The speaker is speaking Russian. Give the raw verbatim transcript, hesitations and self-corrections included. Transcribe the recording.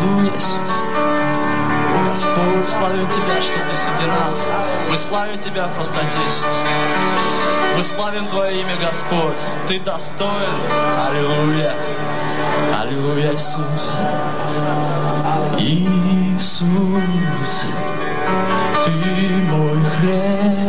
Аллилуйя, Иисус. Господь, славим Тебя, что Ты среди нас. Мы славим Тебя в простоте, Иисус. Мы славим Твое имя, Господь. Ты достоин. Аллилуйя. Аллилуйя, Иисус. Иисус, Ты мой хлеб.